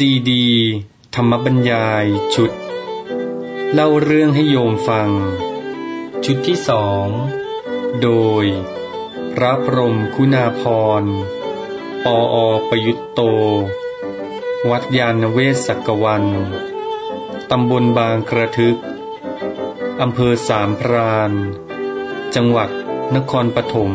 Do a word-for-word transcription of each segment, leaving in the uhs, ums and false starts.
ซีดีธรรมบรรยายชุดเล่าเรื่องให้โยมฟังชุดที่สองโดยพระพรหมคุณาภรณ์ปออประยุตโตวัดยานเวศกวันตำบลบางกระทึกอำเภอสามพรานจังหวัดนครปฐม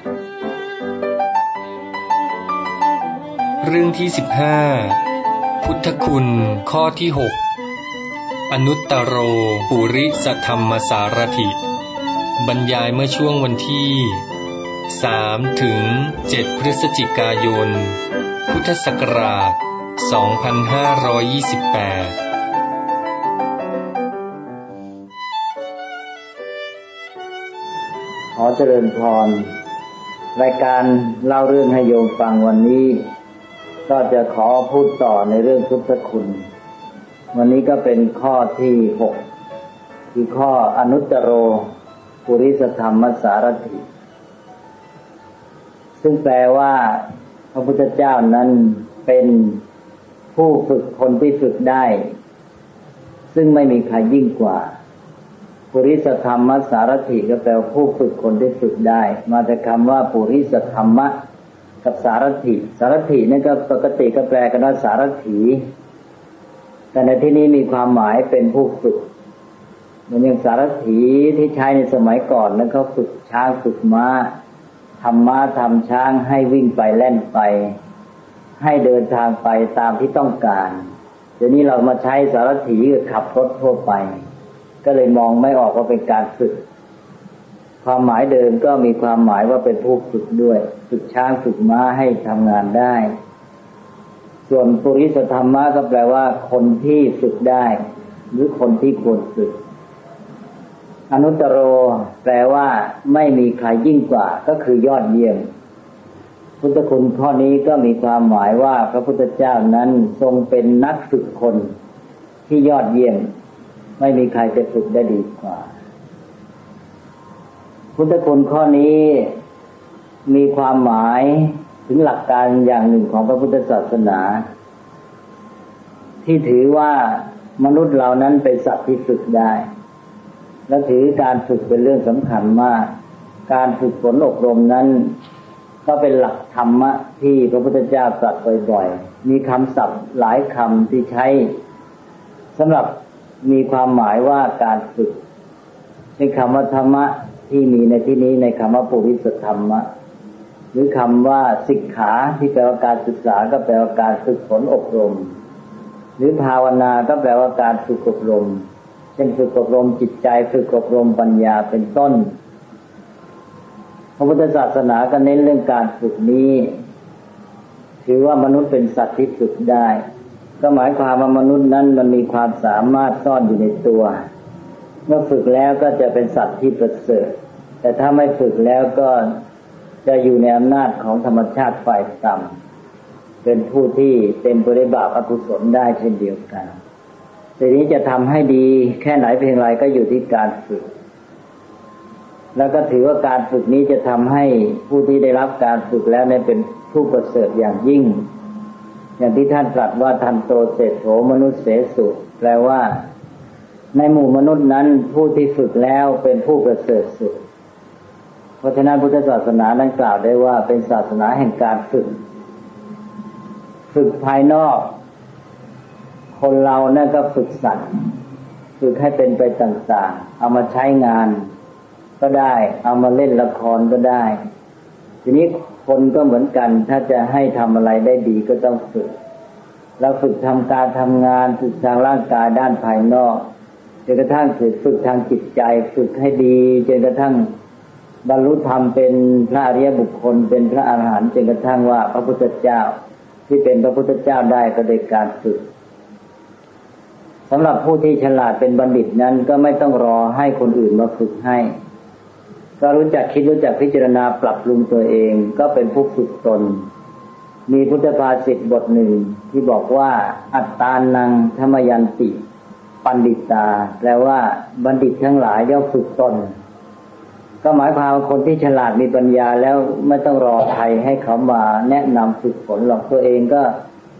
เรื่องที่สิบห้าพุทธคุณข้อที่หกอนุตตโรปุริสธรรมสารถิบรรยายเมื่อช่วงวันที่สามถึงเจ็ดพฤศจิกายนพุทธศักราชสองพันห้าร้อยยี่สิบแปดขอเจริญพรรายการเล่าเรื่องให้โยมฟังวันนี้ก็จะขอพูดต่อในเรื่องพุทธคุณวันนี้ก็เป็นข้อที่หกคือข้ออนุตตโรปุริสธรรมสารถิซึ่งแปลว่าพระพุทธเจ้านั้นเป็นผู้ฝึกคนที่ฝึกได้ซึ่งไม่มีใครยิ่งกว่าปุริสธรรมสารถิก็แปลว่าผู้ฝึกคนที่ฝึกได้มาจากคำว่าปุริสธรรมะกับสารถิสารถินี่ก็ปกติก็แปลกันว่าสารถีแต่ในที่นี้มีความหมายเป็นผู้ฝึกเหมือนอย่างสารถีที่ใช้ในสมัยก่อนนั้นเขาฝึกช้างฝึกม้าทำม้าทำช้างให้วิ่งไปแล่นไปให้เดินทางไปตามที่ต้องการเดี๋ยวนี้เรามาใช้สารถีคือขับรถทั่วไปก็เลยมองไม่ออกว่าเป็นการฝึกความหมายเดิมก็มีความหมายว่าเป็นผู้ฝึกด้วยฝึกช้างฝึกม้าให้ทำงานได้ส่วนปุริสธรรมะก็แปลว่าคนที่ฝึกได้หรือคนที่ควรฝึกอนุตตโรแปลว่าไม่มีใครยิ่งกว่าก็คือยอดเยี่ยมพุทธคุณข้อนี้ก็มีความหมายว่าพระพุทธเจ้านั้นทรงเป็นนักฝึกคนที่ยอดเยี่ยมไม่มีใครจะฝึกได้ดีกว่าพุทธคุณข้อนี้มีความหมายถึงหลักการอย่างหนึ่งของพระพุทธศาสนาที่ถือว่ามนุษย์เรานั้นเป็นสัตว์ที่ฝึกได้และถือการฝึกเป็นเรื่องสำคัญมากการฝึกฝนอบรมนั้นก็เป็นหลักธรรมะที่พระพุทธเจ้าตรัสบ่อยๆมีคำศัพท์หลายคำที่ใช้สำหรับมีความหมายว่าการฝึกในคำว่าธรรมะที่มีในที่นี้ในคำว่าปุริสธรรมะหรือคำว่าศิกขาที่แปลว่าการศึกษาก็แปลว่าการฝึกฝนอบรมหรือภาวนาก็แปลว่าการฝึกอบรมเช่นฝึกอบรมจิตใจฝึกอบรมปัญญาเป็นต้นพระพุทธศาสนาก็เน้นเรื่องการฝึกนี้ถือว่ามนุษย์เป็นสัตว์ที่ฝึกได้ก็หมายความว่ามนุษย์นั้นมันมีความสามารถซ่อนอยู่ในตัวเมื่อฝึกแล้วก็จะเป็นสัตว์ที่ประเสริฐแต่ถ้าไม่ฝึกแล้วก็จะอยู่ในอำนาจของธรรมชาติฝ่ายต่ำเป็นผู้ที่เต็มไปด้วยบาปอกุศลได้เช่นเดียวกันทีนี้จะทำให้ดีแค่ไหนเพียงไรก็อยู่ที่การฝึกแล้วก็ถือว่าการฝึกนี้จะทำให้ผู้ที่ได้รับการฝึกแล้วเนี่ยเป็นผู้ประเสริฐอย่างยิ่งอย่างที่ท่านตรัสว่าทันโตเศรษโธมนุสเสสุแปลว่าในหมู่มนุษย์นั้นผู้ที่ฝึกแล้วเป็นผู้ประเสริฐสุดเพราะฉะนั้นพุทธศาสนานั้นกล่าวได้ว่าเป็นศาสนาแห่งการฝึกฝึกภายนอกคนเรานั่นก็ฝึกสัตว์ฝึกให้เป็นไปต่างๆเอามาใช้งานก็ได้เอามาเล่นละครก็ได้ทีนี้คนก็เหมือนกันถ้าจะให้ทำอะไรได้ดีก็ต้องฝึกเราฝึกทำการทำงานฝึกทางร่างกายด้านภายนอกจนกระทั่งฝึกฝึกทางจิตใจฝึกให้ดีจนกระทั่งบรรลุธรรมเป็นพระอริยบุคคลเป็นพระอรหันต์จนกระทั่งว่าพระพุทธเจ้าที่เป็นพระพุทธเจ้าได้ก็โดยการฝึกสำหรับผู้ที่ฉลาดเป็นบัณฑิตนั้นก็ไม่ต้องรอให้คนอื่นมาฝึกให้ก็รู้จักคิดรู้จักพิจารณาปรับปรุงตัวเองก็เป็นผู้ฝึกตนมีพุทธภาษิตบทหนึ่งที่บอกว่าอัตตานังธรรมยันติปัณฑิตาแปลว่าบัณฑิตทั้งหลายย่อมฝึกตนก็หมายความว่าคนที่ฉลาดมีปัญญาแล้วไม่ต้องรอใครให้เขามาแนะนำฝึกฝนหรอกตัวเองก็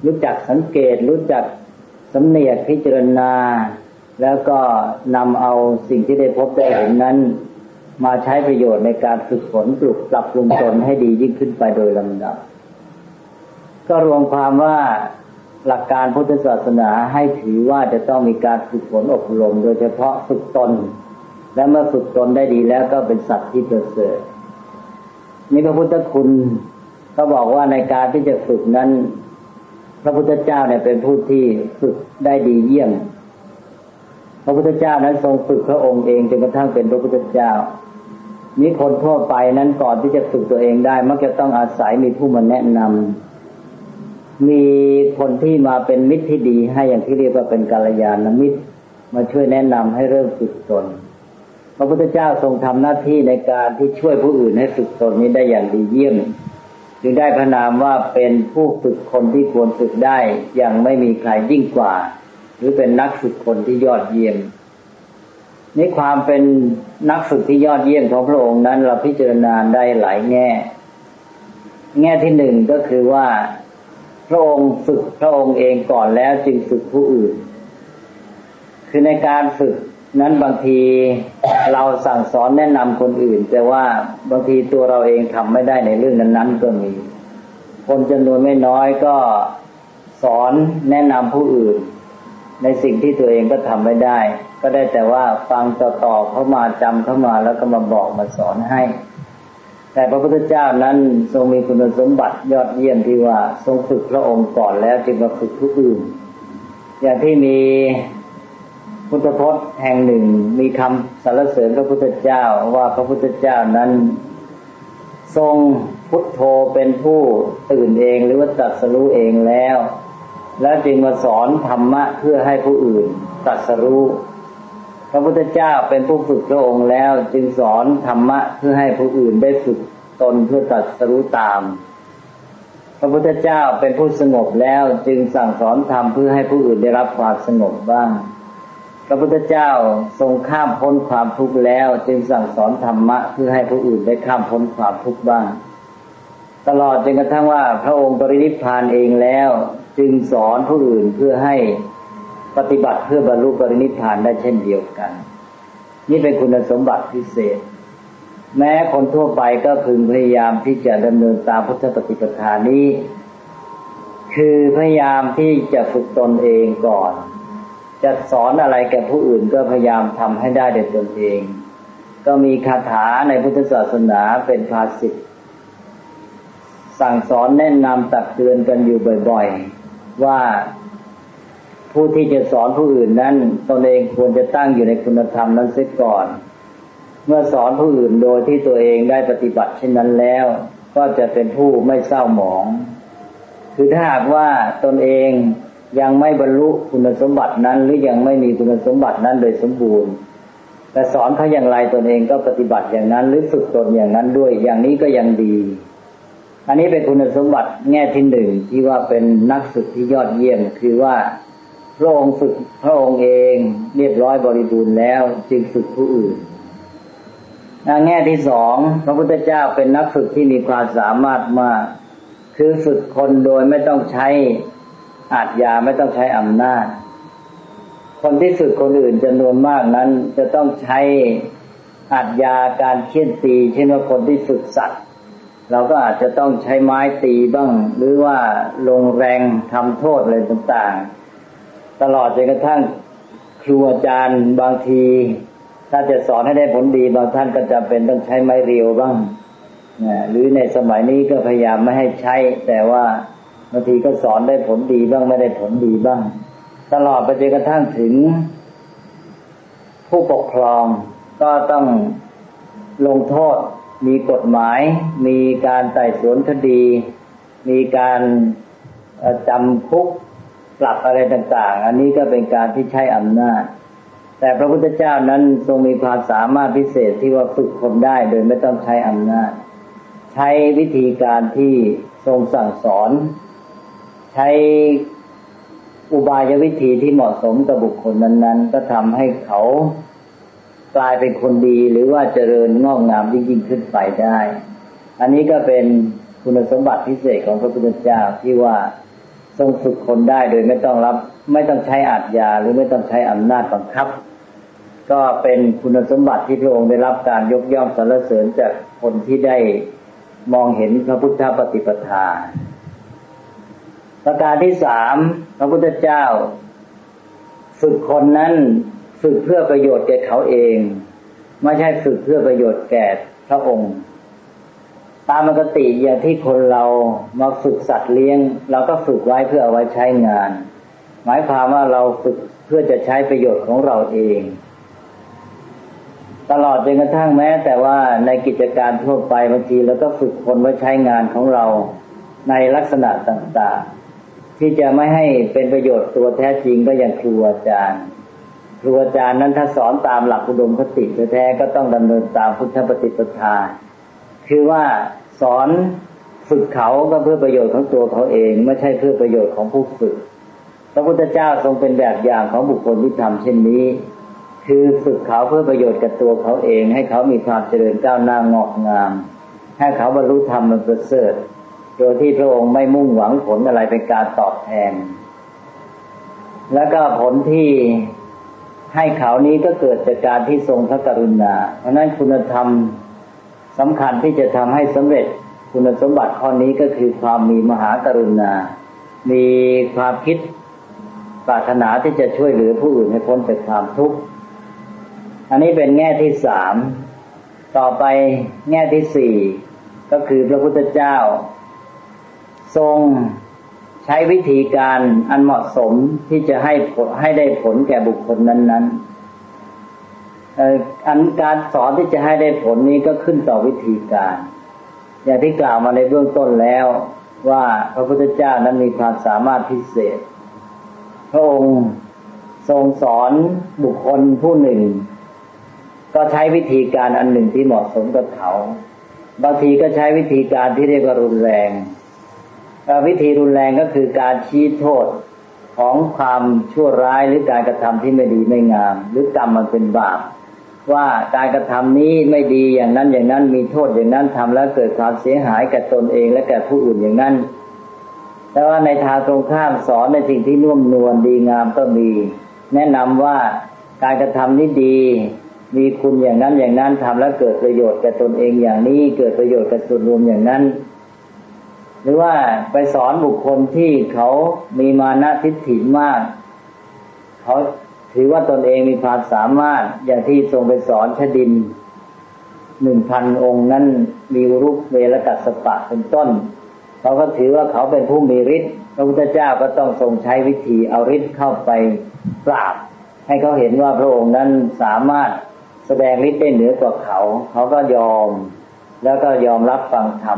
รู้จักสังเกตรู้จักสำเนียกพิจารณาแล้วก็นำเอาสิ่งที่ได้พบได้เห็นนั้นมาใช้ประโยชน์ในการฝึกฝนปลุกปรับปรุงตนให้ดียิ่งขึ้นไปโดยลำดับก็รวมความว่าหลักการพุทธศาสนาให้ถือว่าจะต้องมีการฝึกฝนอบรมโดยเฉพาะฝึกตนและเมื่อฝึกตนได้ดีแล้วก็เป็นสัตว์ที่ประเสริฐนี่พระพุทธคุณก็บอกว่าในการที่จะฝึกนั้นพระพุทธเจ้าเนี่ยเป็นผู้ที่ฝึกได้ดีเยี่ยมพระพุทธเจ้านั้นทรงฝึกพระองค์เองจนกระทั่งเป็นพระพุทธเจ้ามีคนทั่วไปนั้นก่อนที่จะฝึกตัวเองได้มักจะต้องอาศัยมีผู้มาแนะนำมีคนที่มาเป็นมิตรที่ดีให้อย่างที่เรียกว่าเป็นกัลยาณมิตรมาช่วยแนะนำให้เริ่มฝึกตนพระพุทธเจ้าทรงทำหน้าที่ในการที่ช่วยผู้อื่นให้ฝึกตนนี้ได้อย่างดีเยี่ยมจึงได้พระนามว่าเป็นผู้ฝึกคนที่ควรฝึกได้อย่างไม่มีใครยิ่งกว่าหรือเป็นนักฝึกคนที่ยอดเยี่ยมนี่ความเป็นนักฝึกที่ยอดเยี่ยมของพระองค์นั้นเราพิจารณาได้หลายแง่แง่ที่หนึ่งก็คือว่าพระองค์ฝึกพระองค์เองก่อนแล้วจึงฝึกผู้อื่นคือในการฝึกนั้นบางทีเราสั่งสอนแนะนำคนอื่นแต่ว่าบางทีตัวเราเองทำไม่ได้ในเรื่องนั้นๆก็มีคนจำนวนไม่น้อยก็สอนแนะนำผู้อื่นในสิ่งที่ตัวเองก็ทำไม่ได้ก็ได้แต่ว่าฟังต่อๆเข้ามาจำเข้ามาแล้วก็มาบอกมาสอนให้แต่พระพุทธเจ้านั้นทรงมีคุณสมบัติยอดเยี่ยมที่ว่าทรงฝึกพระองค์ก่อนแล้วจึงมาฝึกผู้อื่นอย่างที่มีพุทธพจน์แห่งหนึ่งมีคำสรรเสริญพระพุทธเจ้าว่าพระพุทธเจ้านั้นทรงพุทโธเป็นผู้ตื่นเองหรือว่าตรัสรู้เองแล้วแล้วจึงมาสอนธรรมะเพื่อให้ผู้อื่นตรัสรู้พระพุทธเจ้าเป็นผู้ฝึกพระองค์แล้วจึงสอนธรรมะเพื่อให้ผู้อื่นได้ฝึกตนเพื่อตรัสรู้ตามพระพุทธเจ้าเป็นผู้สงบแล้วจึงสั่งสอนธรรมเพื่อให้ผู้อื่นได้รับความสงบบ้างพระพุทธเจ้าทรงข้ามพ้นความทุกข์แล้วจึงสั่งสอนธรรมะเพื่อให้ผู้อื่นได้ข้ามพ้นความทุกข์บ้างตลอดจนกระทั่งว่าพระองค์ปรินิพพานเองแล้วจึงสอนผู้อื่นเพื่อให้ปฏิบัติเพื่อบรรลุปรินิพพานได้เช่นเดียวกันนี่เป็นคุณสมบัติพิเศษแม้คนทั่วไปก็พึงพยายามที่จะดำเนินตามพุทธปฏิปทานี้คือพยายามที่จะฝึกตนเองก่อนจะสอนอะไรแก่ผู้อื่นก็พยายามทำให้ได้ด้วยตนเองก็มีคาถาในพุทธศาสนาเป็นภาษิตสั่งสอนแนะนำตักเตือนกันอยู่บ่อยๆว่าผู้ที่จะสอนผู้อื่นนั้นตนเองควรจะตั้งอยู่ในคุณธรรมนั้นเสียก่อนเมื่อสอนผู้อื่นโดยที่ตัวเองได้ปฏิบัติเช่นนั้นแล้วก็จะเป็นผู้ไม่เศร้าหมองคือถ้าหากว่าตนเองยังไม่บรรลุคุณสมบัตินั้นหรือยังไม่มีคุณสมบัตินั้นโดยสมบูรณ์แต่สอนเขาอย่างไรตนเองก็ปฏิบัติอย่างนั้นหรือฝึกตนอย่างนั้นด้วยอย่างนี้ก็ยังดีอันนี้เป็นคุณสมบัติแง่ที่หนึ่งที่ว่าเป็นนักฝึกที่ยอดเยี่ยมคือว่าพระองค์ฝึกพระองค์เองเรียบร้อยบริบูรณ์แล้วจึงฝึกผู้อื่นแง่ที่สองพระพุทธเจ้าเป็นนักฝึกที่มีความสามารถมากคือฝึกคนโดยไม่ต้องใช้อาทยาไม่ต้องใช้อำนาจคนที่ฝึกคนอื่นจำนวนมากนั้นจะต้องใช้อาทยาการเฆี่ยนตีเช่นว่าคนที่ฝึกสัตว์เราก็อาจจะต้องใช้ไม้ตีบ้างหรือว่าลงแรงทำโทษอะไรต่างๆตลอดจนกระทั่งครูอาจารย์บางทีถ้าจะสอนให้ได้ผลดีบางท่านก็จำเป็นต้องใช้ไม้เรียวบ้างหรือในสมัยนี้ก็พยายามไม่ให้ใช้แต่ว่าบางทีก็สอนได้ผลดีบ้างไม่ได้ผลดีบ้างตลอดไปจนกระทั่งถึงผู้ปกครองก็ต้องลงโทษมีกฎหมายมีการไต่สวนคดีมีการจำคุกปรับอะไรต่างๆอันนี้ก็เป็นการที่ใช้อำนาจแต่พระพุทธเจ้านั้นทรงมีความสามารถพิเศษที่ว่าฝึกคนได้โดยไม่ต้องใช้อำนาจใช้วิธีการที่ทรงสั่งสอนใช้อุบายวิธีที่เหมาะสมกับบุคคลนั้นๆก็ทำให้เขากลายเป็นคนดีหรือว่าเจริญงอกงามยิ่งๆขึ้นไปได้อันนี้ก็เป็นคุณสมบัติพิเศษของพระพุทธเจ้าที่ว่าทรงฝึกคนได้โดยไม่ต้องรับไม่ต้องใช้อาทยาหรือไม่ต้องใช้อำนาจบังคับก็เป็นคุณสมบัติที่พระองค์ได้รับการยกย่องสรรเสริญจากคนที่ได้มองเห็นพระพุทธปฏิปทาประการที่สามพระพุทธเจ้าฝึกคนนั้นฝึกเพื่อประโยชน์แก่เขาเองไม่ใช่ฝึกเพื่อประโยชน์แก่พระองค์ตามปกติอย่างที่คนเรามาฝึกสัตว์เลี้ยงเราก็ฝึกไว้เพื่อเอาไว้ใช้งานหมายความว่าเราฝึกเพื่อจะใช้ประโยชน์ของเราเองตลอดจนกระทั่งแม้แต่ว่าในกิจการทั่วไปบางทีเราก็ฝึกคนไว้ใช้งานของเราในลักษณะต่างๆที่จะไม่ให้เป็นประโยชน์ตัวแท้จริงก็อย่างครูอาจารย์ครูอาจารย์นั้นถ้าสอนตามหลักอุดมคติแท้ๆก็ต้องดำเนินตามพุทธปฏิปทาคือว่าสอนฝึกเขาก็เพื่อประโยชน์ของตัวเขาเองไม่ใช่เพื่อประโยชน์ของผู้ฝึกพระพุทธเจ้าทรงเป็นแบบอย่างของบุคคลที่ทำเช่นนี้คือฝึกเขาเพื่อประโยชน์กับตัวเขาเองให้เขามีความเจริญก้าวหน้างอกงามให้เขาบรรลุธรรมมันประเสริฐโดยที่พระองค์ไม่มุ่งหวังผลอะไรเป็นการตอบแทนแล้วก็ผลที่ให้เขานี้ก็เกิดจากการที่ทรงพระกรุณาเพราะนั้นคุณธรรมสำคัญที่จะทำให้สำเร็จคุณสมบัติข้อนี้ก็คือความมีมหากรุณามีความคิดปรารถนาที่จะช่วยเหลือผู้อื่นให้พ้นจากความทุกข์อันนี้เป็นแง่ที่สามต่อไปแง่ที่สี่ก็คือพระพุทธเจ้าทรงใช้วิธีการอันเหมาะสมที่จะให้ผลให้ได้ผลแก่บุคคลนั้นๆเอ่ออันการสอนที่จะให้ได้ผลนี้ก็ขึ้นต่อวิธีการอย่างที่กล่าวมาในเบื้องต้นแล้วว่าพระพุทธเจ้านั้นมีความสามารถพิเศษพระองค์ทรงสอนบุคคลผู้หนึ่งก็ใช้วิธีการอันหนึ่งที่เหมาะสมกับเขาบางทีก็ใช้วิธีการที่เรียกว่ารุนแรงวิธีรุนแรงก็คือการชี้โทษของความชั่วร้ายหรือการกระทำที่ไม่ดีไม่งามหรือกรรมมันเป็นบาปว่าการกระทำนี้ไม่ดีอย่างนั้นอย่างนั้นมีโทษอย่างนั้นทำแล้วเกิดความเสียหายแก่ตนเองและแก่ผู้อื่นอย่างนั้นแต่ว่าในทางตรงข้ามสอนในสิ่งที่นุ่มนวลดีงามก็มีแนะนำว่าการกระทำนี้ดีมีคุณอย่างนั้นอย่างนั้นทำแล้วเกิดประโยชน์แก่ตนเองอย่างนี้เกิดประโยชน์แก่ส่วนรวมอย่างนั้นหรือว่าไปสอนบุคคลที่เขามีมานะทิฏฐิมากเขาถือว่าตนเองมีความสามารถอย่างที่ทรงไปสอนชดินหนึ่งพันองค์นั้นมีรูปเวรกัสสปะเป็นต้นเขาก็ถือว่าเขาเป็นผู้มีฤทธิ์พระพุทธเจ้าก็ต้องทรงใช้วิธีเอาฤทธิ์เข้าไปปราบให้เขาเห็นว่าพระองค์นั้นสามารถแสดงฤทธิ์ได้เหนือกว่าเขาเขาก็ยอมแล้วก็ยอมรับฟังธรรม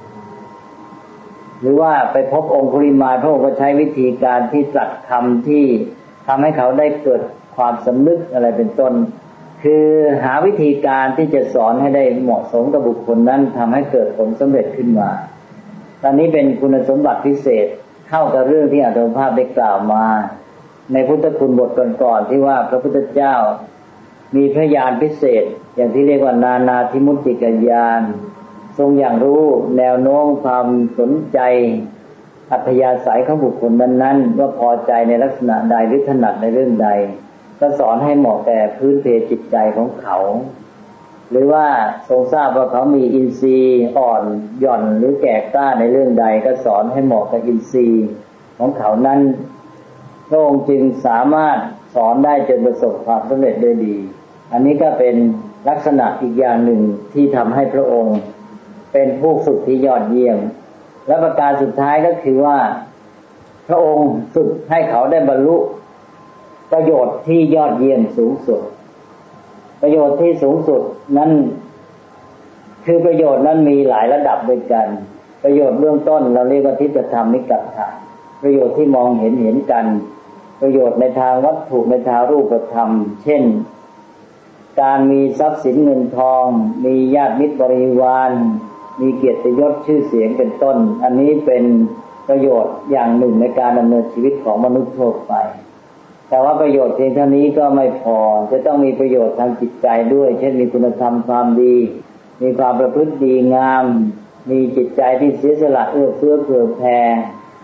หรือว่าไปพบองคุลิมานพระองค์ก็ใช้วิธีการที่ตรัสคำที่ทำให้เขาได้เกิดความสำนึกอะไรเป็นต้นคือหาวิธีการที่จะสอนให้ได้เหมาะสมกับบุคคลนั้นทำให้เกิดผลสำเร็จขึ้นมาตอนนี้เป็นคุณสมบัติพิเศษเข้ากับเรื่องที่อาตมาภาพได้กล่าวมาในพุทธคุณบทก่อนๆที่ว่าพระพุทธเจ้ามีพระญาณพิเศษอย่างที่เรียกว่านานาธิมุตติกญาณทรงอย่างรู้แนวโน้มความสนใจอัธยาศัยของบุคคลนั้นๆว่าพอใจในลักษณะใดหรือถนัดในเรื่องใดก็สอนให้เหมาะแก่พื้นเพจิตใจของเขาหรือว่าทรงทราบว่าเขามีอินทรีย์อ่อนหย่อนหรือแก่กล้าในเรื่องใดก็สอนให้เหมาะกับอินทรีย์ของเขานั้นพระองค์จึงสามารถสอนได้จนประสบความสำเร็จได้ดีอันนี้ก็เป็นลักษณะอีกอย่างหนึ่งที่ทำให้พระองค์เป็นผู้ฝึกที่ยอดเยี่ยมและประการสุดท้ายก็คือว่าพระองค์ฝึกให้เขาได้บรรลุประโยชน์ที่ยอดเยี่ยมสูงสุดประโยชน์ที่สูงสุดนั้นคือประโยชน์นั้นมีหลายระดับด้วยกันประโยชน์เบื้องต้นเราเรียกว่าทิฏฐธรรมนิกัตถะประโยชน์ที่มองเห็นเห็นกันประโยชน์ในทางวัตถุในทางรูปธรรมเช่นการมีทรัพย์สินเงินทองมีญาติมิตรบริวารมีเกียรติยศชื่อเสียงเป็นต้นอันนี้เป็นประโยชน์อย่างหนึ่งในการดำเนินชีวิตของมนุษย์ทั่วไปแต่ว่าประโยชน์เพียงเท่านี้ก็ไม่พอจะต้องมีประโยชน์ทางจิตใจด้วยเช่นมีคุณธรรมความดีมีความประพฤติดีงามมีจิตใจที่เสียสละเอื้อเฟื้อเผื่อแผ่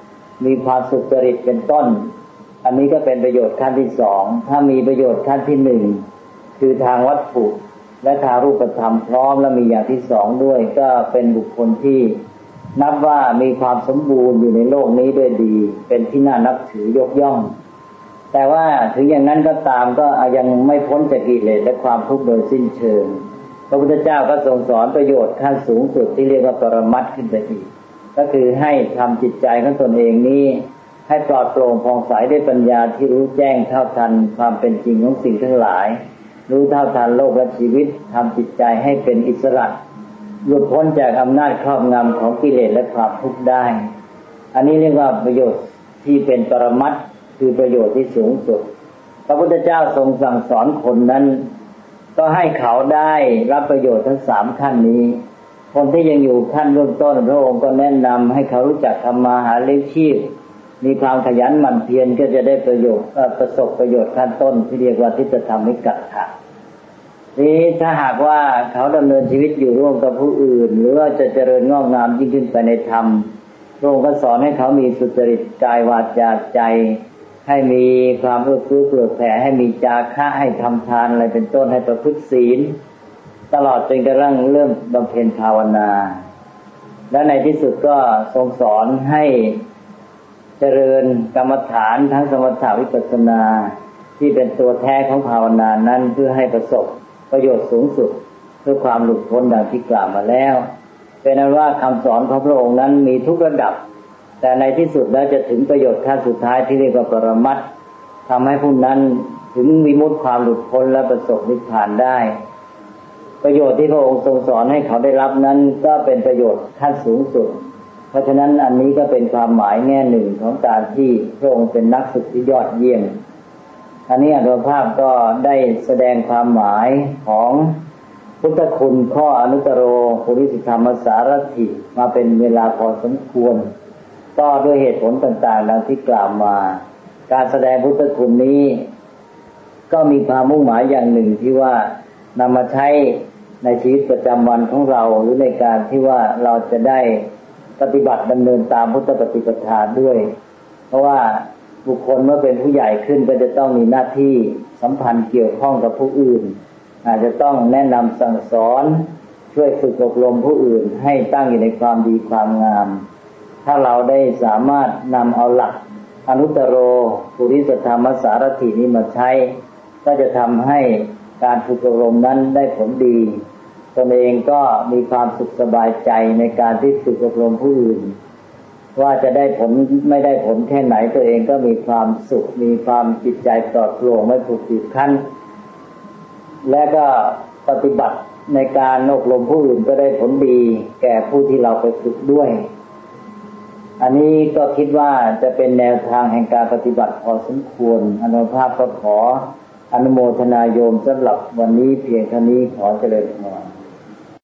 มีความสุจริตเป็นต้นอันนี้ก็เป็นประโยชน์ขั้นที่สองถ้ามีประโยชน์ขั้นที่หนึ่งคือทางวัตถุและทางรูปธรรมพร้อมและมีอย่างที่สองด้วยก็เป็นบุคคลที่นับว่ามีความสมบูรณ์อยู่ในโลกนี้ด้วยดีเป็นที่น่านับถือยกย่องแต่ว่าถึงอย่างนั้นก็ตามก็ยังไม่พ้นจากกิเลสและความทุกข์โดยสิ้นเชิงพระพุทธเจ้าก็ทรงสอนประโยชน์ขั้นสูงสุดที่เรียกว่าปรมัตถ์ขึ้นไปอีกก็คือให้ทำจิตใจของตนเองนี้ให้ปลอดโปร่งผ่องใสด้วยปัญญาที่รู้แจ้งเท่าทันความเป็นจริงของสิ่งทั้งหลายรู้เท่าทันโลกและชีวิตทำจิตใจให้เป็นอิสระหลุดพ้นจากอำนาจครอบงำของกิเลสและความทุกข์ได้อันนี้เรียกว่าประโยชน์ที่เป็นปรมัตถ์คือประโยชน์ที่สูงสุดพระพุทธเจ้าทรงสั่งสอนคนนั้นก็ให้เขาได้รับประโยชน์ทั้งสามขั้นนี้คนที่ยังอยู่ขั้นเริ่มต้นพระองค์ก็แนะนำให้เขารู้จักทำมาหาเลี้ยงชีพมีความขยันหมั่นเพียรก็จะได้ประโยชน์ประสบประโยชน์ขั้นต้นที่เรียกว่าทิฏฐธรรมิกัตถะนี้ถ้าหากว่าเขาดำเนินชีวิตอยู่ร่วมกับผู้อื่นหรือว่าจะเจริญงอกงามยิ่งขึ้นไปในธรรมพระองค์ก็สอนให้เขามีสุจริตกายวาจาใจให้มีความเอื้อเฟื้อเผื่อแผ่ให้มีจาคะให้ทำทานอะไรเป็นต้นให้ประพฤติศีลตลอดจนกระทั่งเริ่มบำเพ็ญภาวนาและในที่สุดก็ทรงสอนให้เจริญกรรมฐานทั้งสมถะวิปัสสนาที่เป็นตัวแท้ของภาวนานั้นเพื่อให้ประสบประโยชน์สูงสุดเพื่อความหลุดพ้นดังที่กล่าวมาแล้วเป็นนั้นว่าคำสอนของพระองค์นั้นมีทุกระดับแต่ในที่สุดแล้วจะถึงประโยชน์ขั้นสุดท้ายที่เรียกว่าปรมัตถ์ทำให้ผู้นั้นถึงวิมุตติความหลุดพ้นและประสบนิพพานได้ประโยชน์ที่พระองค์ทรงสอนให้เขาได้รับนั้นก็เป็นประโยชน์ขั้นสูงสุดเพราะฉะนั้นอันนี้ก็เป็นความหมายแง่หนึ่งของการที่พระองค์เป็นนักฝึกที่ยอดเยี่ยมอันนี้อาตมาภาพก็ได้แสดงความหมายของพุทธคุณข้ออนุตตโรปุริสธรรมสารถิมาเป็นเวลาพอสมควรก็ด้วยเหตุผลต่างๆดังที่กล่าวมาการแสดงพุทธคุณนี้ก็มีความมุ่งหมายอย่างหนึ่งที่ว่านำมาใช้ในชีวิตประจำวันของเราหรือในการที่ว่าเราจะได้ปฏิบัติดำเนินตามพุทธปฏิปทาด้วยเพราะว่าบุคคลเมื่อเป็นผู้ใหญ่ขึ้นก็จะต้องมีหน้าที่สัมพันธ์เกี่ยวข้องกับผู้อื่นอาจจะต้องแนะนำสั่งสอนช่วยฝึกอบรมผู้อื่นให้ตั้งอยู่ในความดีความงามถ้าเราได้สามารถนำเอาหลักอนุตตโรปุริสธรรมสารถินี้มาใช้ก็จะทำให้การฝึกอบรมนั้นได้ผลดีตนเองก็มีความสุขสบายใจในการที่ฝึกอบรมผู้อื่นว่าจะได้ผลไม่ได้ผลแค่ไหนตัวเองก็มีความสุขมีความจิตใจปลอดโปร่งไม่ถูกบีบคั้นและก็ปฏิบัติในการอบรมผู้อื่นก็ได้ผลดีแก่ผู้ที่เราไปฝึกด้วยอันนี้ก็คิดว่าจะเป็นแนวทางแห่งการปฏิบัติพอสมควรอานุภาพก็ขออนุโมทนาโยมสำหรับวันนี้เพียงเท่านี้ขอเจริญพร